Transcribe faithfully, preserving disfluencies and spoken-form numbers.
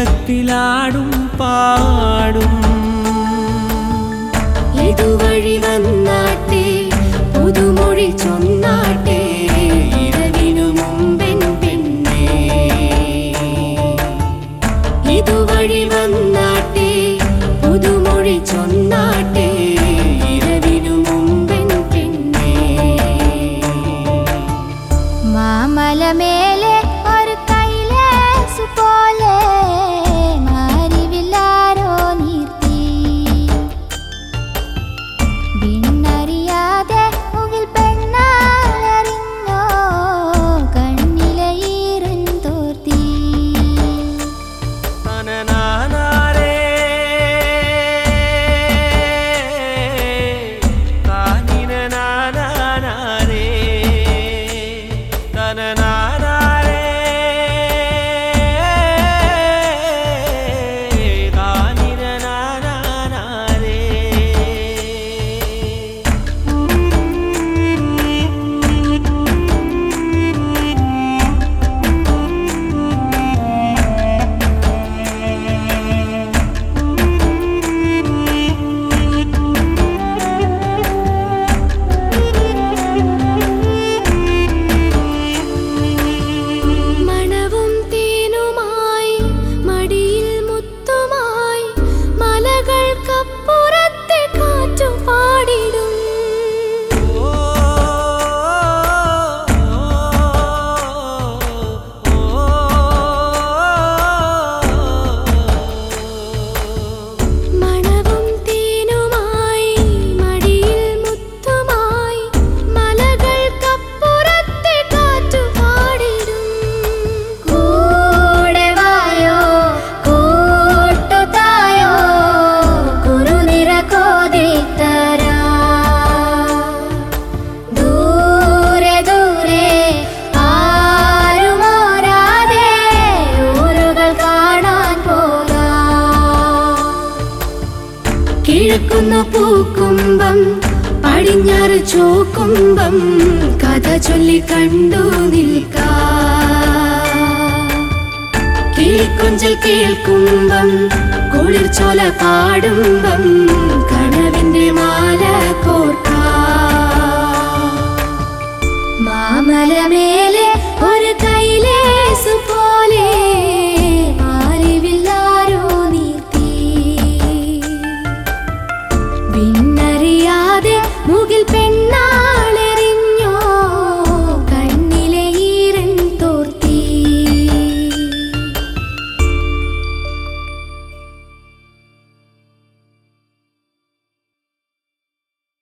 ഈണത്തിലാടും പാടും. ഇതുവഴി വന്നാട്ടെ പുതുമൊഴി ചൊന്നാട്ടെ ഇരവിനു മുമ്പൻ പെണ്ണേ. ഇതുവഴി വന്നാട്ടെ പുതുമൊഴി ചൊന്നാട്ടെ ഇരവിനു മുമ്പൻ പെണ്ണേ. മാമലമേലെ ഒരു കൈലാസ് പോലെ മാരിവില്ലാരോ നീർത്തി. വിണ്ണറിയാതെ മുകിൽ പെണ്ണാലറിഞ്ഞോ കണ്ണിലെ ഈറൻ തോർത്തി. തനനാനാരേ താനിനനാനാരേ തനനാനാരേ താനിനനാനാരേ. മണവും തേനുമായി മടിയിൽ മുത്തുമായി മലകൾക്കപ്പുറത്തെ കാറ്റു പാടിടും. മണവും തേനുമായി മടിയിൽ മുത്തുമായി മലകൾക്കപ്പുറത്തെ കാറ്റു പാടിടും. കൂടെ വായോ കൂട്ടുതായോ കുറുനിര കോതിത്തരാ. ദൂരെ ദൂരെ ആരുമോരാതെ ഊരുകൾ കാണാൻ പോകാം. കിഴക്കുന്നു പൂക്കുമ്പം പടിഞ്ഞാറ് ചോക്കുമ്പം കഥ ചൊല്ലി കണ്ടു നിൽക്കാം. കിളിക്കൊഞ്ചൽ കേൾക്കുമ്പം കുളിർച്ചോല പാടുമ്പം കനവിന്റെ മാല കോർക്കാം. മാമലമേലെ